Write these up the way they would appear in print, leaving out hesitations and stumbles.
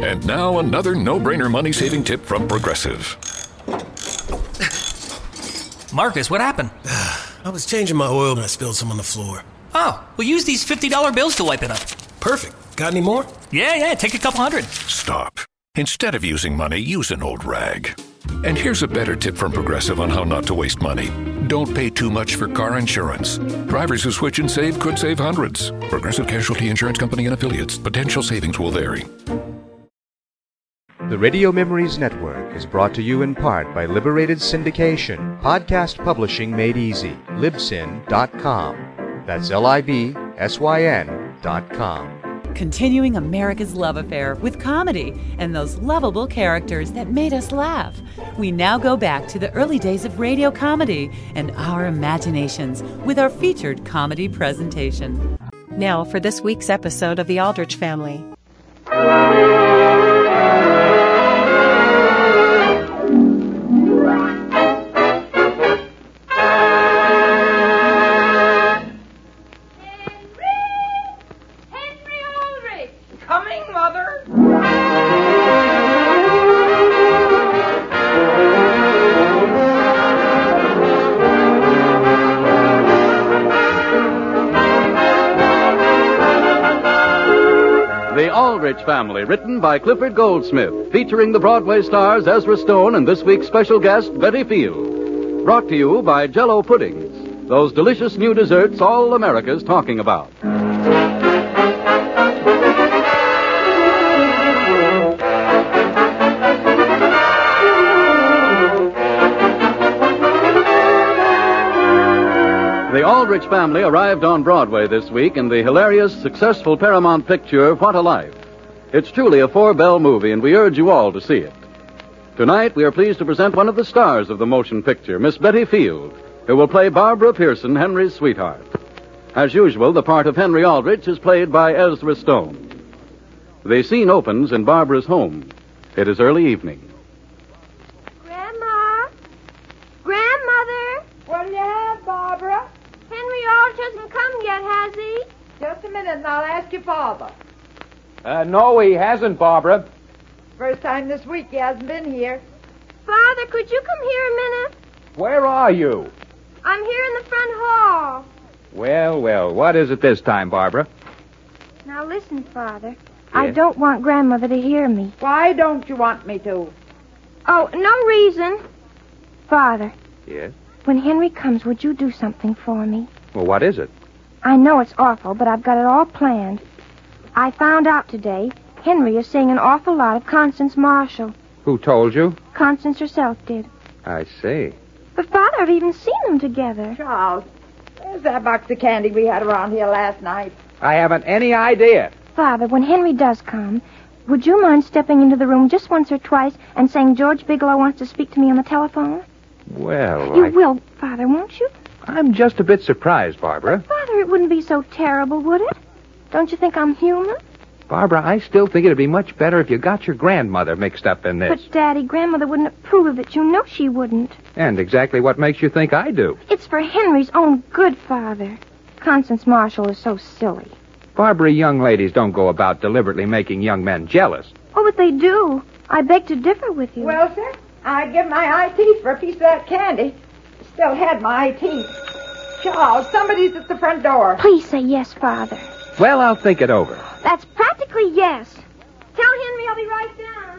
And now another no-brainer money-saving tip from Progressive. Marcus, what happened? I was changing my oil and I spilled some on the floor. Oh, we'll use these $50 bills to wipe it up. Perfect. Got any more? Yeah, take a couple hundred. Stop. Instead of using money, use an old rag. And here's a better tip from Progressive on how not to waste money. Don't pay too much for car insurance. Drivers who switch and save could save hundreds. Progressive Casualty Insurance Company and affiliates. Potential savings will vary. The Radio Memories Network is brought to you in part by Liberated Syndication, podcast publishing made easy. Libsyn.com. That's LIBSYN.com. Continuing America's love affair with comedy and those lovable characters that made us laugh. We now go back to the early days of radio comedy and our imaginations with our featured comedy presentation. Now for this week's episode of The Aldrich Family. The Aldrich Family, written by Clifford Goldsmith, featuring the Broadway stars Ezra Stone and this week's special guest, Betty Field. Brought to you by Jell-O Puddings, those delicious new desserts all America's talking about. The Aldrich Family arrived on Broadway this week in the hilarious, successful Paramount picture, What a Life. It's truly a four-bell movie, and we urge you all to see it. Tonight, we are pleased to present one of the stars of the motion picture, Miss Betty Field, who will play Barbara Pearson, Henry's sweetheart. As usual, the part of Henry Aldrich is played by Ezra Stone. The scene opens in Barbara's home. It is early evening. Grandma? Grandmother? What do you have, Barbara? Henry Aldrich hasn't come yet, has he? Just a minute and I'll ask your father. No, he hasn't, Barbara. First time this week he hasn't been here. Father, could you come here a minute? Where are you? I'm here in the front hall. Well, what is it this time, Barbara? Now listen, Father. I don't want Grandmother to hear me. Why don't you want me to? Oh, no reason. Father. Yes? When Henry comes, would you do something for me? Well, what is it? I know it's awful, but I've got it all planned. I found out today Henry is seeing an awful lot of Constance Marshall. Who told you? Constance herself did. I see. But, Father, I've even seen them together. Charles, where's that box of candy we had around here last night? I haven't any idea. Father, when Henry does come, would you mind stepping into the room just once or twice and saying George Bigelow wants to speak to me on the telephone? Well, You will, Father, won't you? I'm just a bit surprised, Barbara. But, Father, it wouldn't be so terrible, would it? Don't you think I'm human? Barbara, I still think it'd be much better if you got your grandmother mixed up in this. But, Daddy, Grandmother wouldn't approve of it. You know she wouldn't. And exactly what makes you think I do? It's for Henry's own good, Father. Constance Marshall is so silly. Barbara, young ladies don't go about deliberately making young men jealous. Oh, but they do. I beg to differ with you. Well, sir, I'd give my eye teeth for a piece of that candy. Still had my eye teeth. Charles, somebody's at the front door. Please say yes, Father. Well, I'll think it over. That's practically yes. Tell Henry I'll be right down.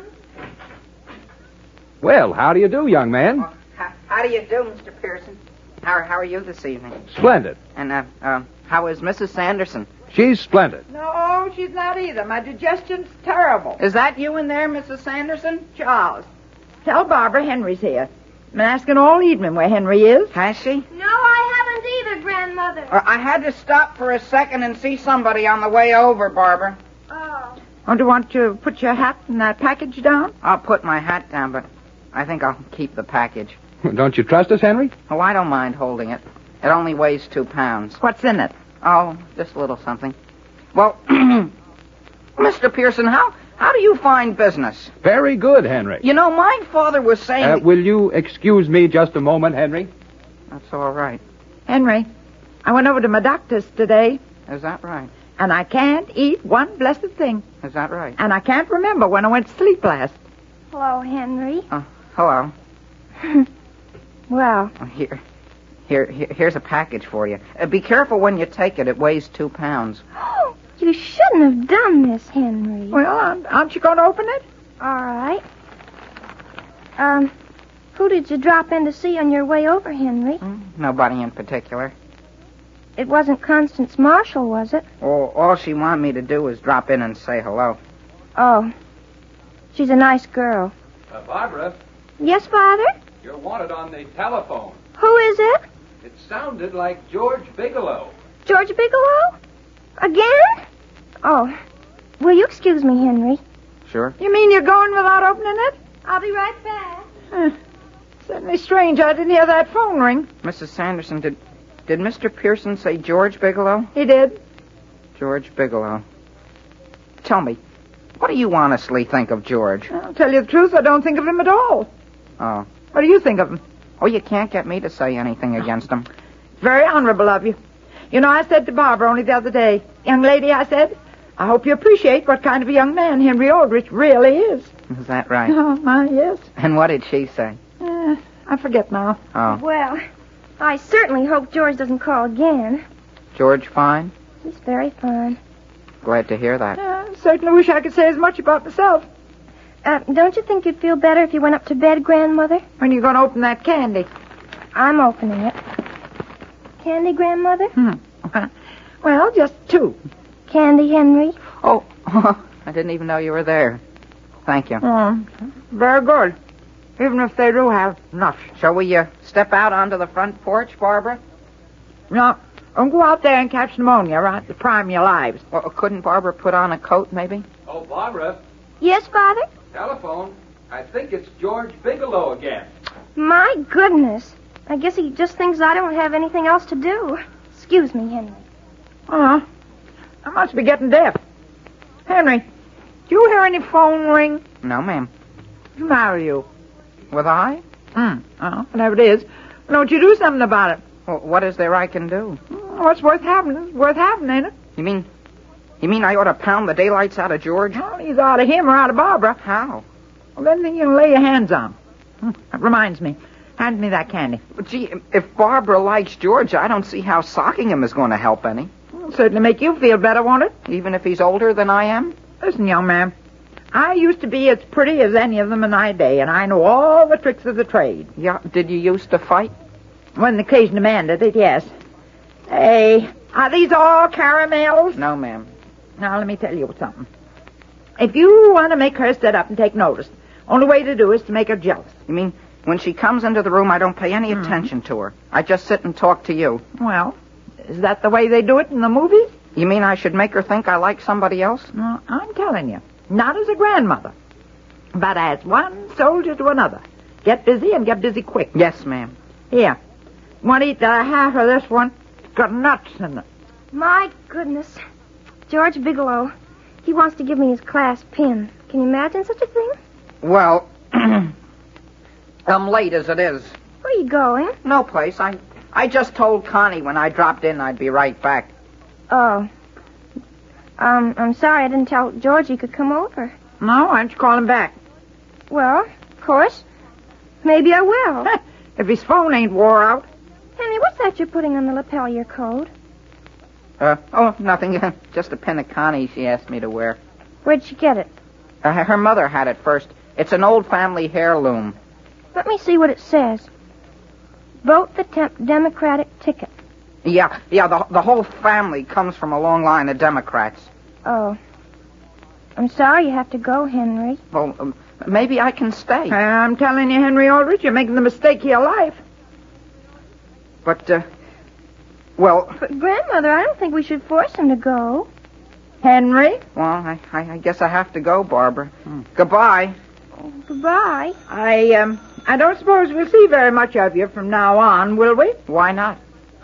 Well, how do you do, young man? Well, how do you do, Mr. Pearson? How are you this evening? Splendid. And, how is Mrs. Sanderson? She's splendid. No, she's not either. My digestion's terrible. Is that you in there, Mrs. Sanderson? Charles, tell Barbara Henry's here. I've been asking all evening where Henry is. Has she? No, I haven't either, Grandmother. I had to stop for a second and see somebody on the way over, Barbara. Oh. Oh, do you want to put your hat and that package down? I'll put my hat down, but I think I'll keep the package. Don't you trust us, Henry? Oh, I don't mind holding it. It only weighs 2 pounds. What's in it? Oh, just a little something. Well, Mr. Pearson, how do you find business? Very good, Henry. You know, my father was saying... Will you excuse me just a moment, Henry? That's all right. Henry, I went over to my doctor's today. Is that right? And I can't eat one blessed thing. Is that right? And I can't remember when I went to sleep last. Hello, Henry. Hello. Well, Here's a package for you. Be careful when you take it. It weighs 2 pounds. you shouldn't have done this, Henry. Well, aren't you going to open it? All right. Who did you drop in to see on your way over, Henry? Nobody in particular. It wasn't Constance Marshall, was it? All she wanted me to do was drop in and say hello. Oh. She's a nice girl. Barbara, Yes, Father? you're wanted on the telephone. Who is it? It sounded like George Bigelow. George Bigelow? Again? Oh. Will you excuse me, Henry? Sure. You mean you're going without opening it? I'll be right back. Certainly strange. I didn't hear that phone ring. Mrs. Sanderson, did Mr. Pearson say George Bigelow? He did. George Bigelow. Tell me, what do you honestly think of George? I'll tell you the truth, I don't think of him at all. Oh. What do you think of him? Oh, you can't get me to say anything against him. Very honorable of you. You know, I said to Barbara only the other day, young lady, I said, I hope you appreciate what kind of a young man Henry Aldrich really is. Is that right? Oh, my, yes. And what did she say? I forget now. Oh. Well, I certainly hope George doesn't call again. George fine? He's very fine. Glad to hear that. I certainly wish I could say as much about myself. Don't you think you'd feel better if you went up to bed, Grandmother? When are you going to open that candy? I'm opening it. Candy, Grandmother? Well, just 2. Candy, Henry? Oh, I didn't even know you were there. Thank you. Very good. Even if they do have nuts. Shall we step out onto the front porch, Barbara? No, don't go out there and catch pneumonia, right? To prime your lives. Well, couldn't Barbara put on a coat, maybe? Oh, Barbara, Yes, Father? telephone. I think it's George Bigelow again. My goodness. I guess he just thinks I don't have anything else to do. Excuse me, Henry. I must be getting deaf. Henry, do you hear any phone ring? No, ma'am. What's the matter with you? With I? Whatever it is. Don't you do something about it? Well, what is there I can do? What's worth having is worth having, ain't it? You mean I ought to pound the daylights out of George? Well, he's out of him or out of Barbara. How? Well, then you can lay your hands on him. That reminds me. Hand me that candy. But gee, if Barbara likes George, I don't see how socking him is going to help any. It'll certainly make you feel better, won't it? Even if he's older than I am? Listen, young man. I used to be as pretty as any of them in my day, and I know all the tricks of the trade. Yeah, did you used to fight? When the occasion demanded it, yes. Hey, are these all caramels? No, ma'am. Now, let me tell you something. If you want to make her sit up and take notice, only way to do is to make her jealous. You mean when she comes into the room, I don't pay any attention to her? I just sit and talk to you. Well, is that the way they do it in the movies? You mean I should make her think I like somebody else? No, I'm telling you. Not as a grandmother, but as one soldier to another. Get busy and get busy quick. Yes, ma'am. Here. Want to eat half of this one? It's got nuts in it. My goodness. George Bigelow. He wants to give me his class pin. Can you imagine such a thing? Well, I'm late as it is. Where are you going? No place. I just told Connie when I dropped in I'd be right back. Oh. I'm sorry I didn't tell George he could come over. No, why don't you call him back? Well, of course. Maybe I will. If his phone ain't wore out. Henry, what's that you're putting on the lapel of your coat? Nothing. Just a pin of Connie she asked me to wear. Where'd she get it? Her mother had it first. It's an old family heirloom. Let me see what it says. Vote the Democratic ticket. Yeah, the whole family comes from a long line of Democrats. Oh. I'm sorry you have to go, Henry. Well, maybe I can stay. I'm telling you, Henry Aldrich, you're making the mistake of your life. But, well... But, Grandmother, I don't think we should force him to go. Henry? Well, I guess I have to go, Barbara. Goodbye. Oh, goodbye. I don't suppose we'll see very much of you from now on, will we? Why not?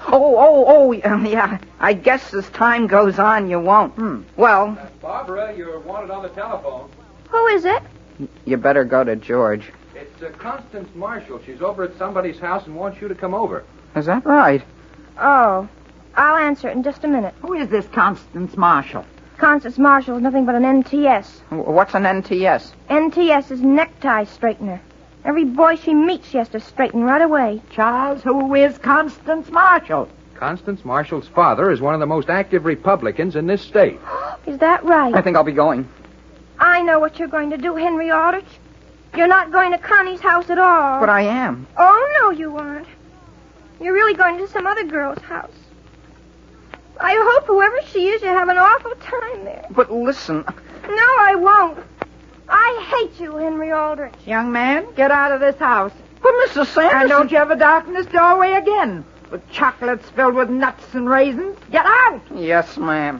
Yeah. I guess as time goes on, you won't. Well... Barbara, you're wanted on the telephone. Who is it? You better go to George. It's Constance Marshall. She's over at somebody's house and wants you to come over. Is that right? Oh. I'll answer it in just a minute. Who is this Constance Marshall? Constance Marshall is nothing but an NTS. What's an NTS? NTS is necktie straightener. Every boy she meets, she has to straighten right away. Charles, who is Constance Marshall? Constance Marshall's father is one of the most active Republicans in this state. Is that right? I think I'll be going. I know what you're going to do, Henry Aldrich. You're not going to Connie's house at all. But I am. Oh, no, you aren't. You're really going to some other girl's house. I hope whoever she is, you have an awful time there. But listen. No, I won't. I hate you, Henry Aldrich. Young man, get out of this house. But Mrs. Sanderson... And don't you ever darken this doorway again with chocolates filled with nuts and raisins. Get out! Yes, ma'am.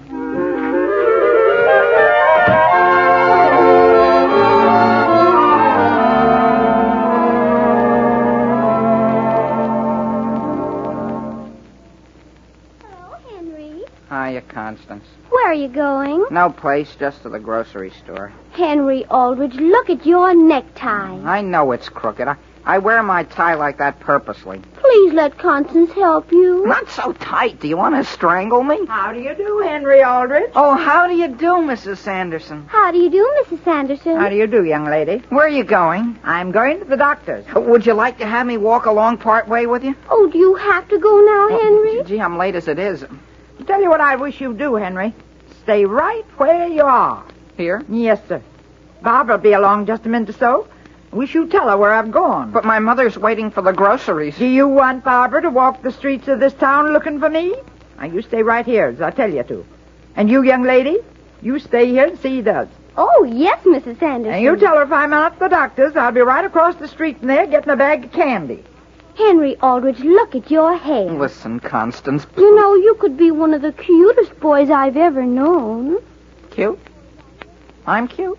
Hiya, Constance. Where are you going? No place, just to the grocery store. Henry Aldrich, look at your necktie. I know it's crooked. I wear my tie like that purposely. Please let Constance help you. Not so tight. Do you want to strangle me? How do you do, Henry Aldrich? Oh, how do you do, Mrs. Sanderson? How do you do, Mrs. Sanderson? How do you do, young lady? Where are you going? I'm going to the doctor's. Would you like to have me walk along part way with you? Oh, do you have to go now, Henry? Gee, I'm late as it is. Tell you what I wish you'd do, Henry. Stay right where you are. Here? Yes, sir. Barbara'll be along just a minute or so. Wish you'd tell her where I've gone. But my mother's waiting for the groceries. Do you want Barbara to walk the streets of this town looking for me? Now, you stay right here, as I tell you to. And you, young lady, you stay here and see he does. Oh, yes, Mrs. Sanderson. And you tell her if I'm out at the doctor's, I'll be right across the street from there getting a bag of candy. Henry Aldrich, look at your hair. Listen, Constance. You know, you could be one of the cutest boys I've ever known. Cute? I'm cute?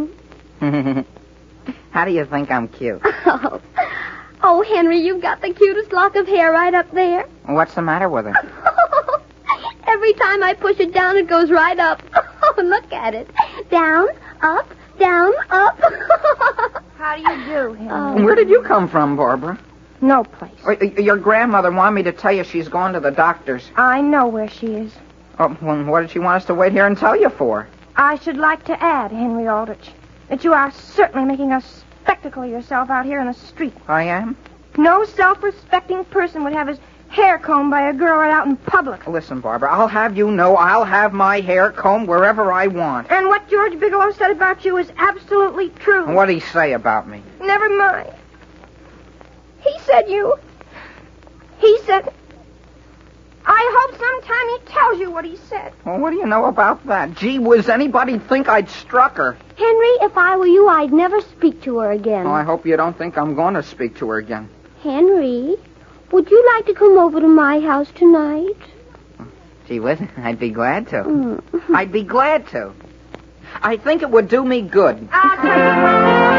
How do you think I'm cute? Oh, Henry, you've got the cutest lock of hair right up there. What's the matter with it? Every time I push it down, it goes right up. Oh, look at it. Down, up, down, up. How do you do, Henry? Where did you come from, Barbara? No place. Your grandmother wanted me to tell you she's gone to the doctor's. I know where she is. Oh, well, what did she want us to wait here and tell you for? I should like to add, Henry Aldrich, that you are certainly making a spectacle of yourself out here in the street. I am? No self-respecting person would have his hair combed by a girl right out in public. Listen, Barbara, I'll have you know I'll have my hair combed wherever I want. And what George Bigelow said about you is absolutely true. What'd he say about me? Never mind. He said, I hope sometime he tells you what he said. Well, what do you know about that? Gee whiz, anybody'd think I'd struck her. Henry, if I were you, I'd never speak to her again. Oh, I hope you don't think I'm going to speak to her again. Henry, would you like to come over to my house tonight? Gee whiz, I'd be glad to. I'd be glad to. I think it would do me good. I'll tell you when.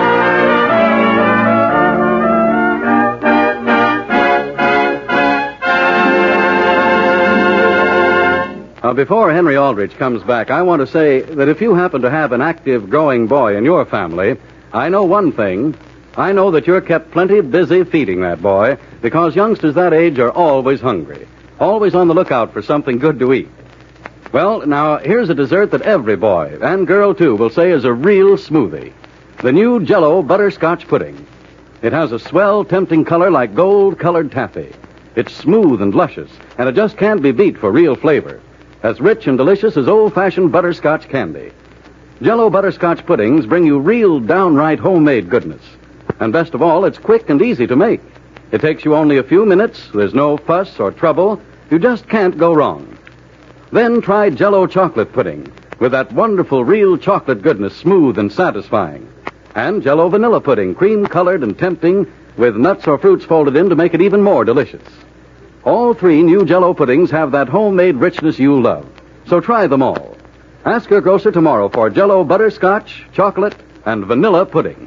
Before Henry Aldrich comes back, I want to say that if you happen to have an active, growing boy in your family, I know one thing. I know that you're kept plenty busy feeding that boy, because youngsters that age are always hungry, always on the lookout for something good to eat. Well, now, here's a dessert that every boy, and girl too, will say is a real smoothie. The new Jell-O Butterscotch Pudding. It has a swell, tempting color like gold-colored taffy. It's smooth and luscious, and it just can't be beat for real flavor. As rich and delicious as old-fashioned butterscotch candy. Jell-O Butterscotch Puddings bring you real, downright homemade goodness. And best of all, it's quick and easy to make. It takes you only a few minutes, there's no fuss or trouble, you just can't go wrong. Then try Jell-O Chocolate Pudding, with that wonderful real chocolate goodness, smooth and satisfying. And Jell-O Vanilla Pudding, cream-colored and tempting, with nuts or fruits folded in to make it even more delicious. All three new Jell-O puddings have that homemade richness you love. So try them all. Ask your grocer tomorrow for Jell-O Butterscotch, Chocolate, and Vanilla Pudding.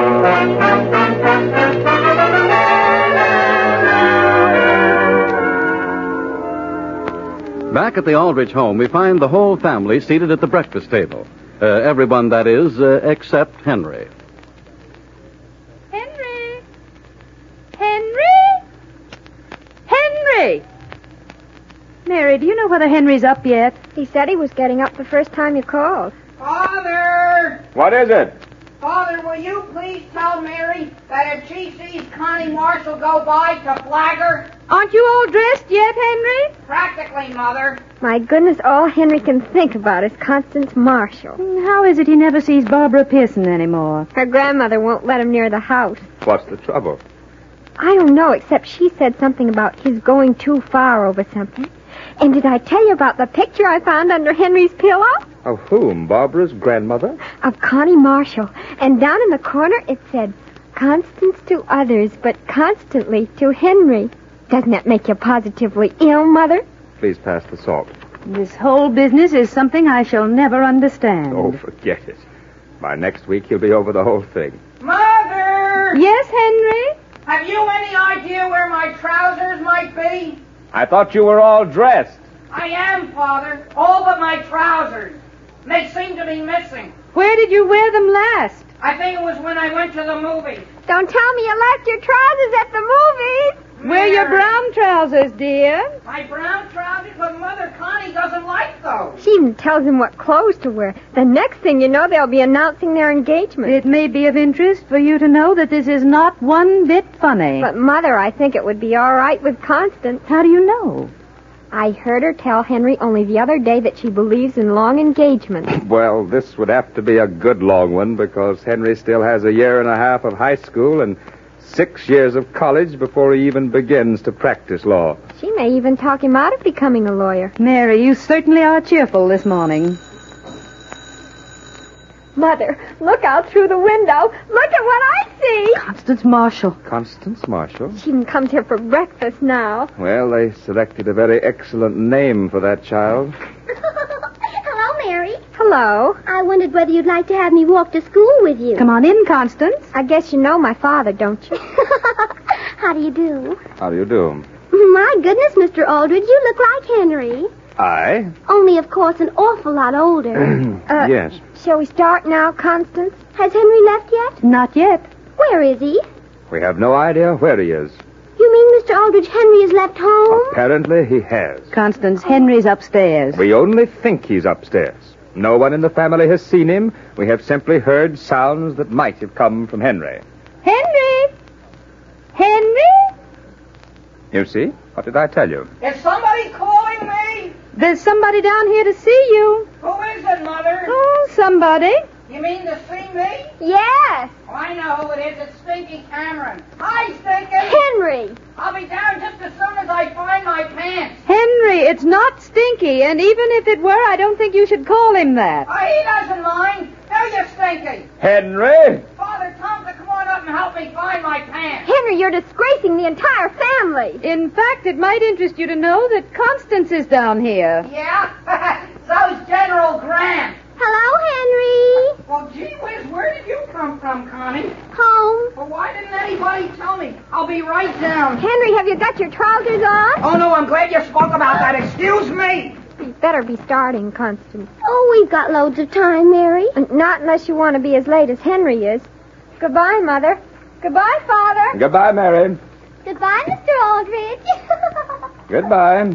Back at the Aldrich home, we find the whole family seated at the breakfast table. Everyone, that is, except Henry. Mary, do you know whether Henry's up yet? He said he was getting up the first time you called. Father! What is it? Father, will you please tell Mary that if she sees Connie Marshall go by, to flag her? Aren't you all dressed yet, Henry? Practically, Mother. My goodness, all Henry can think about is Constance Marshall. How is it he never sees Barbara Pearson anymore? Her grandmother won't let him near the house. What's the trouble? I don't know, except she said something about his going too far over something. And did I tell you about the picture I found under Henry's pillow? Of whom? Barbara's grandmother? Of Connie Marshall. And down in the corner it said, Constance to others, but constantly to Henry. Doesn't that make you positively ill, Mother? Please pass the salt. This whole business is something I shall never understand. Oh, forget it. By next week, he'll be over the whole thing. Mother! Yes, Henry? Have you any idea where my trousers might be? I thought you were all dressed. I am, Father. All but my trousers. They seem to be missing. Where did you wear them last? I think it was when I went to the movies. Don't tell me you left your trousers at the movies. Wear your brown trousers, dear. My brown trousers? But Mother, Connie doesn't like those. She even tells him what clothes to wear. The next thing you know, they'll be announcing their engagement. It may be of interest for you to know that this is not one bit funny. But, Mother, I think it would be all right with Constance. How do you know? I heard her tell Henry only the other day that she believes in long engagements. Well, this would have to be a good long one because Henry still has a year and a half of high school and 6 years of college before he even begins to practice law. She may even talk him out of becoming a lawyer. Mary, you certainly are cheerful this morning. Mother, look out through the window. Look at what I see. Constance Marshall. Constance Marshall? She even comes here for breakfast now. Well, they selected a very excellent name for that child. Hello, Mary. Hello. I wondered whether you'd like to have me walk to school with you. Come on in, Constance. I guess you know my father, don't you? How do you do? How do you do? My goodness, Mr. Aldridge, you look like Henry. I? Only, of course, an awful lot older. Yes. Shall we start now, Constance? Has Henry left yet? Not yet. Where is he? We have no idea where he is. You mean, Mr. Aldridge, Henry has left home? Apparently he has. Constance, Henry's upstairs. We only think he's upstairs. No one in the family has seen him. We have simply heard sounds that might have come from Henry. Henry! Henry? You see? What did I tell you? Is somebody calling me? There's somebody down here to see you. Who is it, Mother? Oh, somebody. You mean to see me? Yes. Oh, I know who it is. It's Stinky Cameron. Hi, Stinky. Henry. I'll be down just as soon as I find my pants. Henry, it's not Stinky, and even if it were, I don't think you should call him that. Oh, he doesn't mind. Now you Stinky. Henry! Father Thompson, come on up and help me find my pants. Henry, you're disgracing the entire family. In fact, it might interest you to know that Constance is down here. Yeah? So's General Grant. Hello, Henry. Well, gee whiz, where did you come from, Connie? Home. Well, why didn't anybody tell me? I'll be right down. Henry, have you got your trousers on? Oh, no, I'm glad you spoke about that. Excuse me. You better be starting, Constance. Oh, we've got loads of time, Mary. Not unless you want to be as late as Henry is. Goodbye, Mother. Goodbye, Father. Goodbye, Mary. Goodbye, Mr. Aldridge. Goodbye.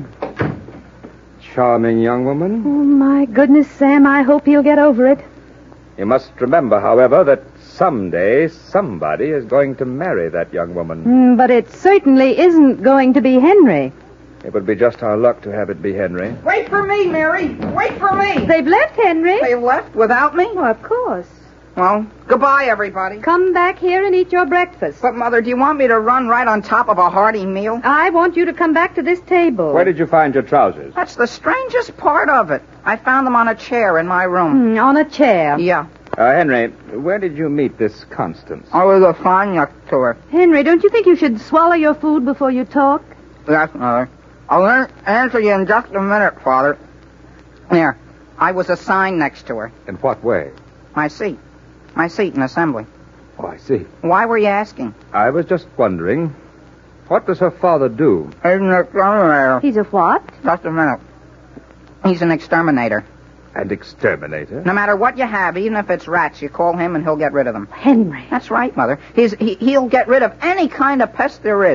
Charming young woman. Oh, my goodness, Sam, I hope he'll get over it. You must remember, however, that someday somebody is going to marry that young woman. But it certainly isn't going to be Henry. It would be just our luck to have it be Henry. Wait for me, Mary. Wait for me. They've left, Henry. They left without me? Oh, of course. Well, goodbye, everybody. Come back here and eat your breakfast. But, Mother, do you want me to run right on top of a hearty meal? I want you to come back to this table. Where did you find your trousers? That's the strangest part of it. I found them on a chair in my room. On a chair? Yeah. Henry, where did you meet this Constance? I was a fine next to her. Henry, don't you think you should swallow your food before you talk? Yes, Mother. I'll answer you in just a minute, Father. There. I was assigned next to her. In what way? My seat. My seat in assembly. Oh, I see. Why were you asking? I was just wondering, what does her father do? He's an exterminator. He's a what? Just a minute. He's an exterminator. An exterminator? No matter what you have, even if it's rats, you call him and he'll get rid of them. Henry. That's right, Mother. He'll get rid of any kind of pest there is.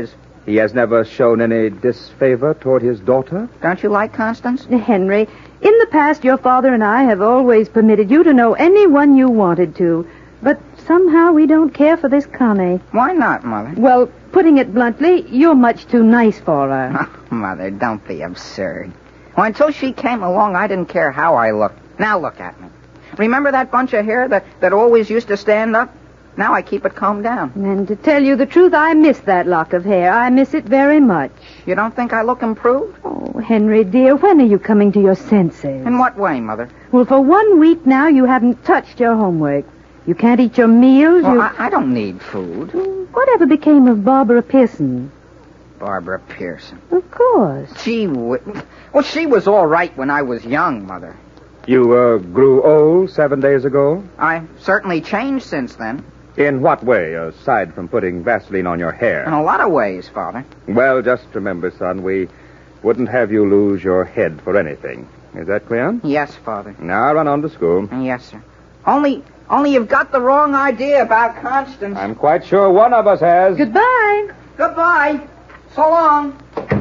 He has never shown any disfavor toward his daughter? Don't you like Constance? Henry, in the past, your father and I have always permitted you to know anyone you wanted to. But somehow we don't care for this Connie. Why not, Mother? Well, putting it bluntly, you're much too nice for her. Oh, Mother, don't be absurd. Well, until she came along, I didn't care how I looked. Now look at me. Remember that bunch of hair that always used to stand up? Now I keep it combed down. And to tell you the truth, I miss that lock of hair. I miss it very much. You don't think I look improved? Oh, Henry, dear, when are you coming to your senses? In what way, Mother? Well, for 1 week now, you haven't touched your homework. You can't eat your meals. Well, I don't need food. Whatever became of Barbara Pearson? Barbara Pearson. Of course. Well, she was all right when I was young, Mother. You grew old 7 days ago? I've certainly changed since then. In what way, aside from putting Vaseline on your hair? In a lot of ways, Father. Well, just remember, son, we wouldn't have you lose your head for anything. Is that clear? Yes, Father. Now run on to school. Yes, sir. Only you've got the wrong idea about Constance. I'm quite sure one of us has. Goodbye. Goodbye. So long.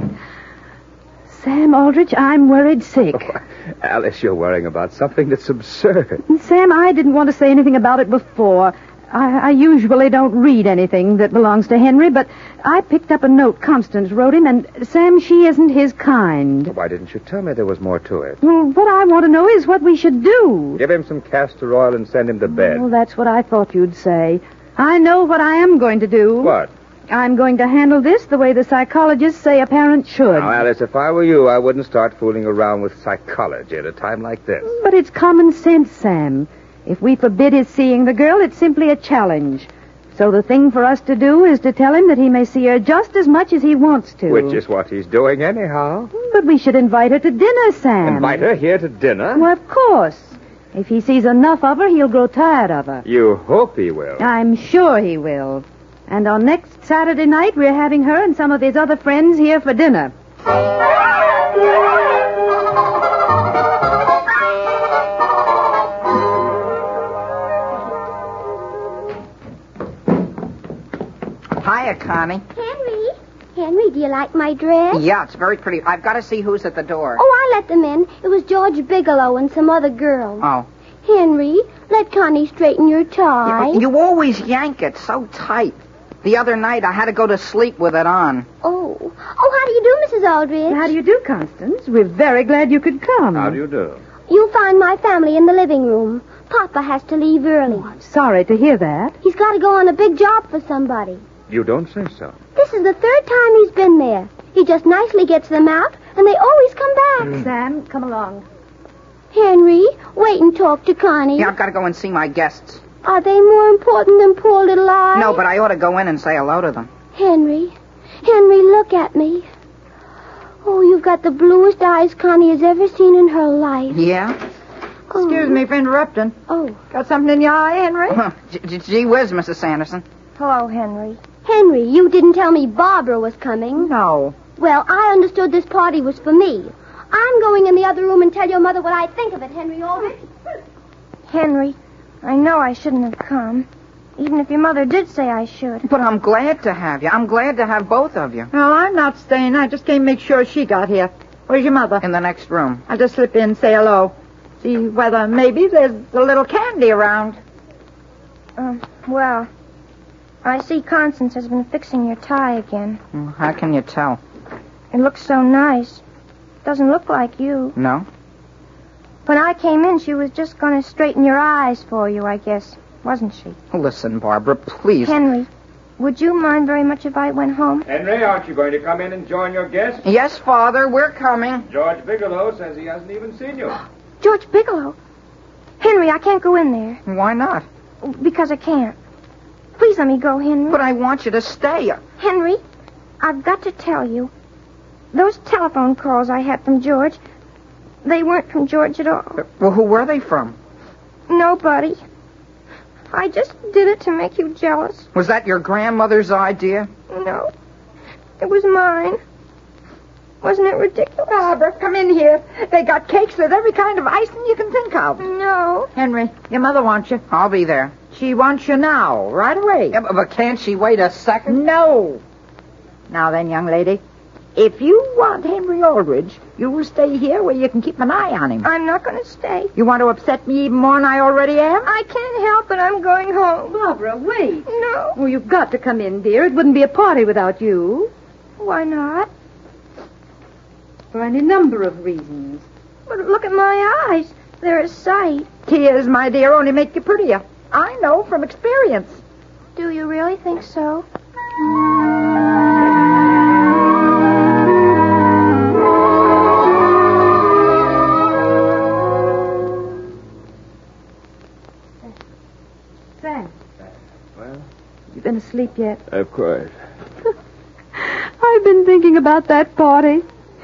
Sam Aldrich, I'm worried sick. Oh, Alice, you're worrying about something that's absurd. Sam, I didn't want to say anything about it before. I usually don't read anything that belongs to Henry, but I picked up a note Constance wrote him, and, Sam, she isn't his kind. Why didn't you tell me there was more to it? Well, what I want to know is what we should do. Give him some castor oil and send him to bed. Well, that's what I thought you'd say. I know what I am going to do. What? I'm going to handle this the way the psychologists say a parent should. Now, Alice, if I were you, I wouldn't start fooling around with psychology at a time like this. But it's common sense, Sam. If we forbid his seeing the girl, it's simply a challenge. So the thing for us to do is to tell him that he may see her just as much as he wants to. Which is what he's doing anyhow. But we should invite her to dinner, Sam. Invite her here to dinner? Well, of course. If he sees enough of her, he'll grow tired of her. You hope he will. I'm sure he will. And on next Saturday night, we're having her and some of his other friends here for dinner. Hiya, Connie. Henry, do you like my dress? Yeah, it's very pretty. I've got to see who's at the door. Oh, I let them in. It was George Bigelow and some other girls. Oh. Henry, let Connie straighten your tie. You always yank it so tight. The other night, I had to go to sleep with it on. Oh, how do you do, Mrs. Aldrich? How do you do, Constance? We're very glad you could come. How do you do? You'll find my family in the living room. Papa has to leave early. Oh, I'm sorry to hear that. He's got to go on a big job for somebody. You don't say so. This is the 3rd time he's been there. He just nicely gets them out, and they always come back. Sam, come along. Henry, wait and talk to Connie. Yeah, I've got to go and see my guests. Are they more important than poor little I? No, but I ought to go in and say hello to them. Henry, look at me. Oh, you've got the bluest eyes Connie has ever seen in her life. Yeah? Excuse me for interrupting. Oh. Got something in your eye, Henry? Gee whiz, Mrs. Sanderson. Hello, Henry. Henry, you didn't tell me Barbara was coming. No. Well, I understood this party was for me. I'm going in the other room and tell your mother what I think of it, Henry Aldrich. Henry, I know I shouldn't have come. Even if your mother did say I should. But I'm glad to have you. I'm glad to have both of you. Well, I'm not staying. I just came to make sure she got here. Where's your mother? In the next room. I'll just slip in and say hello. See whether maybe there's a little candy around. Well, I see Constance has been fixing your tie again. How can you tell? It looks so nice. Doesn't look like you. No? When I came in, she was just going to straighten your eyes for you, I guess. Wasn't she? Listen, Barbara, please. Henry, would you mind very much if I went home? Henry, aren't you going to come in and join your guests? Yes, Father, we're coming. George Bigelow says he hasn't even seen you. George Bigelow? Henry, I can't go in there. Why not? Because I can't. Please let me go, Henry. But I want you to stay. Henry, I've got to tell you. Those telephone calls I had from George, they weren't from George at all. Well, who were they from? Nobody. I just did it to make you jealous. Was that your grandmother's idea? No. It was mine. Wasn't it ridiculous? Barbara, come in here. They got cakes with every kind of icing you can think of. No. Henry, your mother wants you. I'll be there. She wants you now, right away. Yeah, but can't she wait a second? No. Now then, young lady, if you want Henry Aldrich, you will stay here where you can keep an eye on him. I'm not going to stay. You want to upset me even more than I already am? I can't help it. I'm going home. Barbara, wait. No. Oh, you've got to come in, dear. It wouldn't be a party without you. Why not? For any number of reasons. But look at my eyes. They're a sight. Tears, my dear, only make you prettier. I know from experience. Do you really think so? Sam. Well? You been asleep yet? Of course. I've been thinking about that party.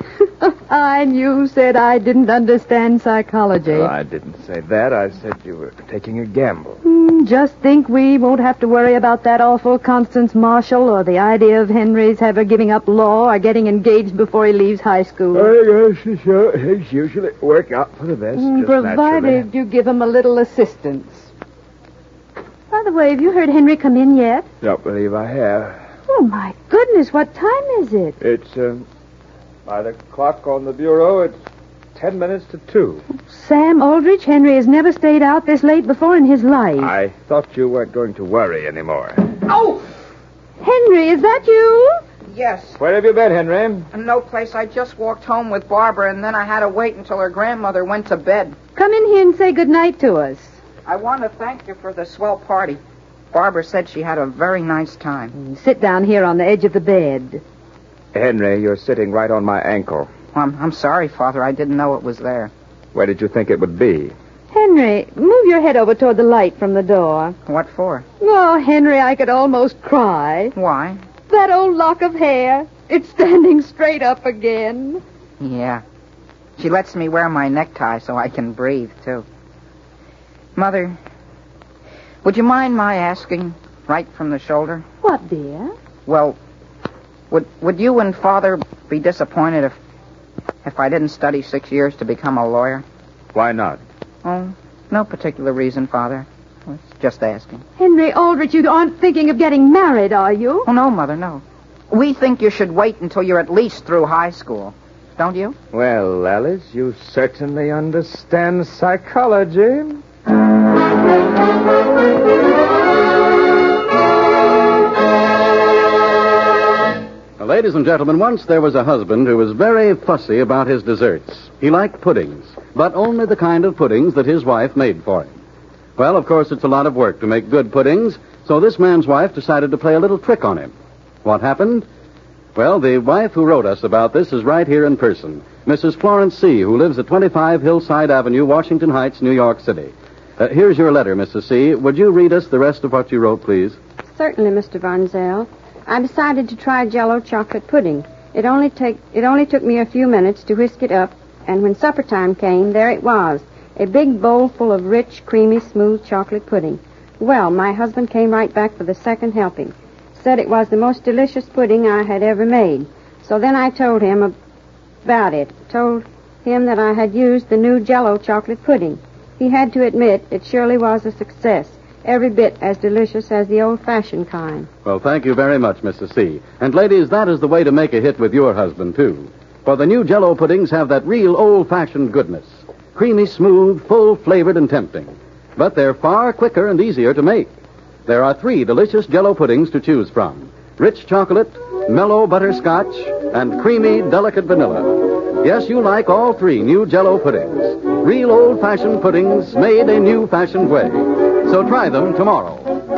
I knew said I didn't understand psychology. Well, I didn't say that. I said you were taking a gamble. Just think we won't have to worry about that awful Constance Marshall or the idea of Henry's ever giving up law or getting engaged before he leaves high school. I guess sure. Things usually work out for the best. Just Provided naturally. you give him a little assistance. By the way, have you heard Henry come in yet? Don't believe I have. Oh, my goodness, what time is it? It's, by the clock on the bureau, it's 10 minutes to 2. Sam Aldrich, Henry has never stayed out this late before in his life. I thought you weren't going to worry anymore. Oh! Henry, is that you? Yes. Where have you been, Henry? No place. I just walked home with Barbara, and then I had to wait until her grandmother went to bed. Come in here and say goodnight to us. I want to thank you for the swell party. Barbara said she had a very nice time. Sit down here on the edge of the bed. Henry, you're sitting right on my ankle. I'm sorry, Father. I didn't know it was there. Where did you think it would be? Henry, move your head over toward the light from the door. What for? Oh, Henry, I could almost cry. Why? That old lock of hair. It's standing straight up again. Yeah. She lets me wear my necktie so I can breathe, too. Mother, would you mind my asking right from the shoulder? What, dear? Well, would you and Father be disappointed if I didn't study 6 years to become a lawyer? Why not? Oh, no particular reason, Father. I was just asking. Henry Aldrich, you aren't thinking of getting married, are you? Oh, no, Mother, no. We think you should wait until you're at least through high school. Don't you? Well, Alice, you certainly understand psychology. Ladies and gentlemen, once there was a husband who was very fussy about his desserts. He liked puddings, but only the kind of puddings that his wife made for him. Well, of course, it's a lot of work to make good puddings, so this man's wife decided to play a little trick on him. What happened? Well, the wife who wrote us about this is right here in person, Mrs. Florence C., who lives at 25 Hillside Avenue, Washington Heights, New York City. Here's your letter, Mrs. C. Would you read us the rest of what you wrote, please? Certainly, Mr. Von Zell. I decided to try Jell-O chocolate pudding. It only took me a few minutes to whisk it up, and when supper time came, there it was, a big bowl full of rich, creamy, smooth chocolate pudding. Well, my husband came right back for the second helping. Said it was the most delicious pudding I had ever made. So then I told him about it. Told him that I had used the new Jell-O chocolate pudding. He had to admit it surely was a success. Every bit as delicious as the old-fashioned kind. Well, thank you very much, Mrs. C. And ladies, that is the way to make a hit with your husband, too. For the new Jell-O puddings have that real old-fashioned goodness. Creamy, smooth, full-flavored, and tempting. But they're far quicker and easier to make. There are 3 delicious Jell-O puddings to choose from. Rich chocolate, mellow butterscotch, and creamy, delicate vanilla. Yes, you like all 3 new Jell-O puddings. Real old-fashioned puddings made a new-fashioned way. So try them tomorrow.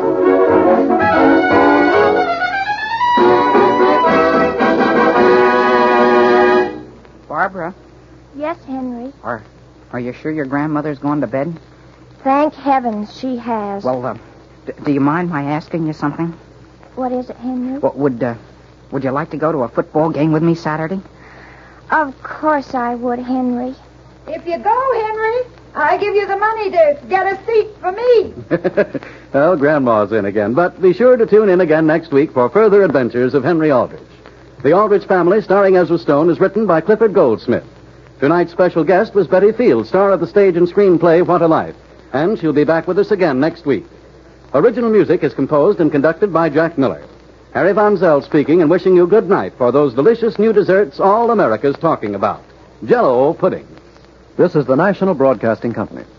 Barbara, Yes, Henry. are you sure your grandmother's gone to bed? Thank heavens she has. Well, do you mind my asking you something? What is it, Henry? What, would you like to go to a football game with me Saturday? Of course I would, Henry. If you go, Henry, I give you the money to get a seat for me. Well, Grandma's in again, but be sure to tune in again next week for further adventures of Henry Aldrich. The Aldrich Family, starring Ezra Stone, is written by Clifford Goldsmith. Tonight's special guest was Betty Field, star of the stage and screenplay What a Life, and she'll be back with us again next week. Original music is composed and conducted by Jack Miller. Harry Von Zell speaking and wishing you good night for those delicious new desserts all America's talking about. Jell-O pudding. This is the National Broadcasting Company.